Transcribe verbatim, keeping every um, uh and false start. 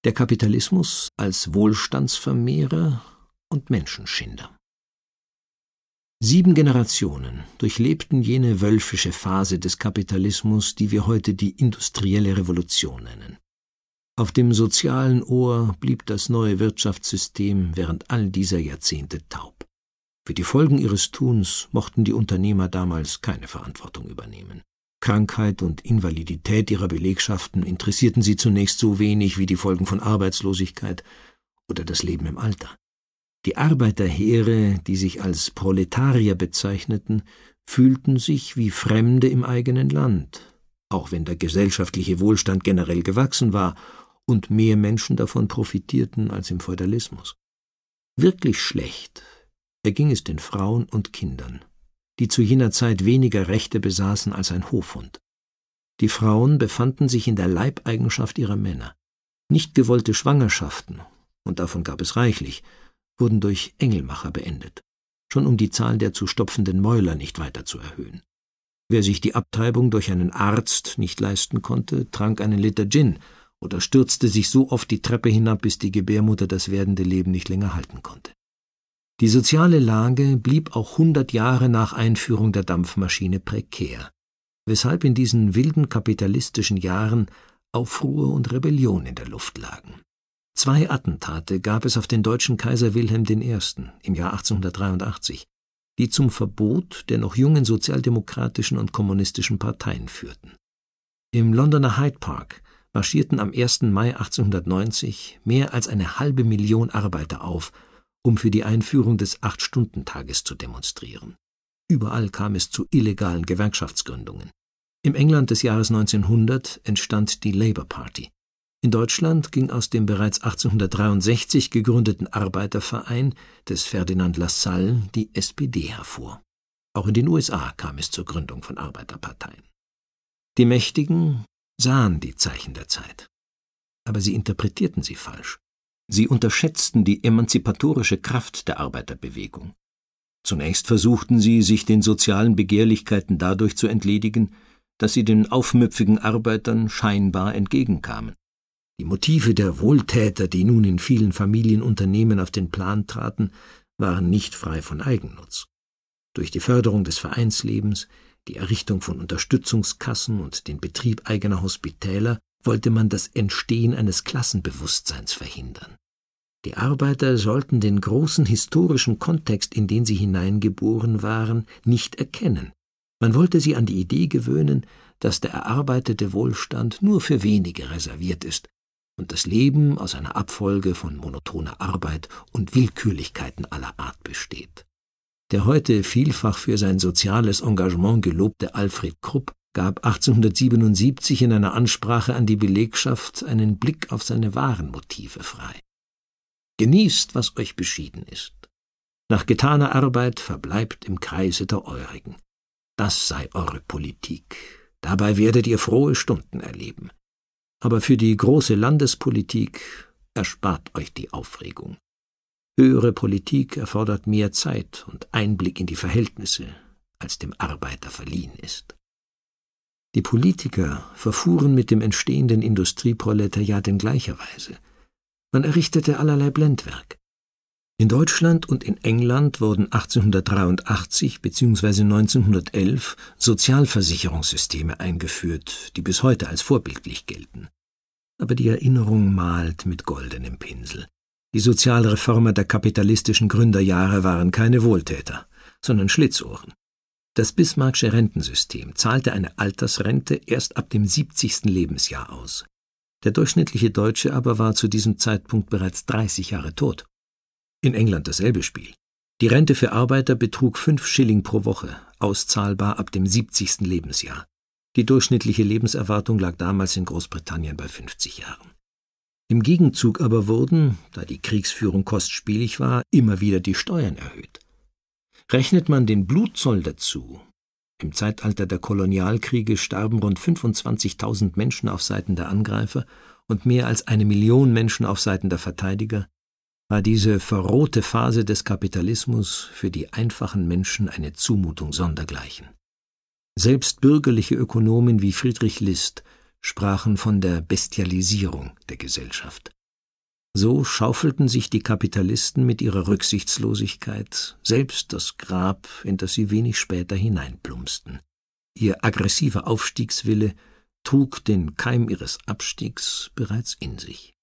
Der Kapitalismus als Wohlstandsvermehrer und Menschenschinder. Sieben Generationen durchlebten jene wölfische Phase des Kapitalismus, die wir heute die industrielle Revolution nennen. Auf dem sozialen Ohr blieb das neue Wirtschaftssystem während all dieser Jahrzehnte taub. Für die Folgen ihres Tuns mochten die Unternehmer damals keine Verantwortung übernehmen. Krankheit und Invalidität ihrer Belegschaften interessierten sie zunächst so wenig wie die Folgen von Arbeitslosigkeit oder das Leben im Alter. Die Arbeiterheere, die sich als Proletarier bezeichneten, fühlten sich wie Fremde im eigenen Land, auch wenn der gesellschaftliche Wohlstand generell gewachsen war und mehr Menschen davon profitierten als im Feudalismus. Wirklich schlecht erging es den Frauen und Kindern, die zu jener Zeit weniger Rechte besaßen als ein Hofhund. Die Frauen befanden sich in der Leibeigenschaft ihrer Männer. Nicht gewollte Schwangerschaften, und davon gab es reichlich, wurden durch Engelmacher beendet, schon um die Zahl der zu stopfenden Mäuler nicht weiter zu erhöhen. Wer sich die Abtreibung durch einen Arzt nicht leisten konnte, trank einen Liter Gin oder stürzte sich so oft die Treppe hinab, bis die Gebärmutter das werdende Leben nicht länger halten konnte. Die soziale Lage blieb auch hundert Jahre nach Einführung der Dampfmaschine prekär, weshalb in diesen wilden kapitalistischen Jahren Aufruhr und Rebellion in der Luft lagen. Zwei Attentate gab es auf den deutschen Kaiser Wilhelm der Erste. im Jahr achtzehnhundertdreiundachtzig, die zum Verbot der noch jungen sozialdemokratischen und kommunistischen Parteien führten. Im Londoner Hyde Park marschierten am ersten Mai achtzehnhundertneunzig mehr als eine halbe Million Arbeiter auf, um für die Einführung des Acht-Stunden-Tages zu demonstrieren. Überall kam es zu illegalen Gewerkschaftsgründungen. Im England des Jahres neunzehnhundert entstand die Labour Party. In Deutschland ging aus dem bereits achtzehnhundertdreiundsechzig gegründeten Arbeiterverein des Ferdinand Lassalle die S P D hervor. Auch in den U S A kam es zur Gründung von Arbeiterparteien. Die Mächtigen sahen die Zeichen der Zeit, aber sie interpretierten sie falsch. Sie unterschätzten die emanzipatorische Kraft der Arbeiterbewegung. Zunächst versuchten sie, sich den sozialen Begehrlichkeiten dadurch zu entledigen, dass sie den aufmüpfigen Arbeitern scheinbar entgegenkamen. Die Motive der Wohltäter, die nun in vielen Familienunternehmen auf den Plan traten, waren nicht frei von Eigennutz. Durch die Förderung des Vereinslebens, die Errichtung von Unterstützungskassen und den Betrieb eigener Hospitäler wollte man das Entstehen eines Klassenbewusstseins verhindern. Die Arbeiter sollten den großen historischen Kontext, in den sie hineingeboren waren, nicht erkennen. Man wollte sie an die Idee gewöhnen, dass der erarbeitete Wohlstand nur für wenige reserviert ist und das Leben aus einer Abfolge von monotoner Arbeit und Willkürlichkeiten aller Art besteht. Der heute vielfach für sein soziales Engagement gelobte Alfred Krupp gab achtzehnhundertsiebenundsiebzig in einer Ansprache an die Belegschaft einen Blick auf seine wahren Motive frei. Genießt, was euch beschieden ist. Nach getaner Arbeit verbleibt im Kreise der Eurigen. Das sei eure Politik. Dabei werdet ihr frohe Stunden erleben. Aber für die große Landespolitik erspart euch die Aufregung. Höhere Politik erfordert mehr Zeit und Einblick in die Verhältnisse, als dem Arbeiter verliehen ist. Die Politiker verfuhren mit dem entstehenden Industrieproletariat in gleicher Weise. Man errichtete allerlei Blendwerk. In Deutschland und in England wurden achtzehnhundertdreiundachtzig bzw. neunzehnhundertelf Sozialversicherungssysteme eingeführt, die bis heute als vorbildlich gelten. Aber die Erinnerung malt mit goldenem Pinsel. Die Sozialreformer der kapitalistischen Gründerjahre waren keine Wohltäter, sondern Schlitzohren. Das Bismarckische Rentensystem zahlte eine Altersrente erst ab dem siebzigsten Lebensjahr aus. Der durchschnittliche Deutsche aber war zu diesem Zeitpunkt bereits dreißig Jahre tot. In England dasselbe Spiel. Die Rente für Arbeiter betrug fünf Schilling pro Woche, auszahlbar ab dem siebzigsten Lebensjahr. Die durchschnittliche Lebenserwartung lag damals in Großbritannien bei fünfzig Jahren. Im Gegenzug aber wurden, da die Kriegsführung kostspielig war, immer wieder die Steuern erhöht. Rechnet man den Blutzoll dazu, im Zeitalter der Kolonialkriege starben rund fünfundzwanzigtausend Menschen auf Seiten der Angreifer und mehr als eine Million Menschen auf Seiten der Verteidiger, war diese verrohte Phase des Kapitalismus für die einfachen Menschen eine Zumutung sondergleichen. Selbst bürgerliche Ökonomen wie Friedrich List sprachen von der Bestialisierung der Gesellschaft. So schaufelten sich die Kapitalisten mit ihrer Rücksichtslosigkeit selbst das Grab, in das sie wenig später hineinplumpsten. Ihr aggressiver Aufstiegswille trug den Keim ihres Abstiegs bereits in sich.